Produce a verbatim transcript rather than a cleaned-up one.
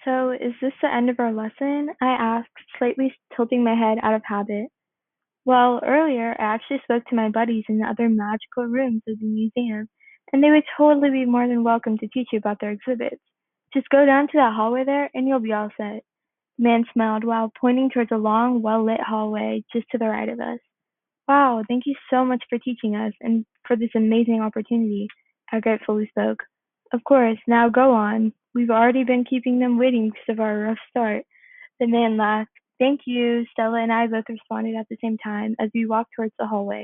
So, is this the end of our lesson? I asked, slightly tilting my head out of habit. Well, earlier I actually spoke to my buddies in the other magical rooms of the museum, and they would totally be more than welcome to teach you about their exhibits. Just go down to that hallway there, and you'll be all set. The man smiled while pointing towards a long, well lit hallway just to the right of us. Wow, thank you so much for teaching us and for this amazing opportunity, I gratefully spoke. Of course, now go on. We've already been keeping them waiting because of our rough start. The man laughed. Thank you, Stella and I both responded at the same time as we walked towards the hallway.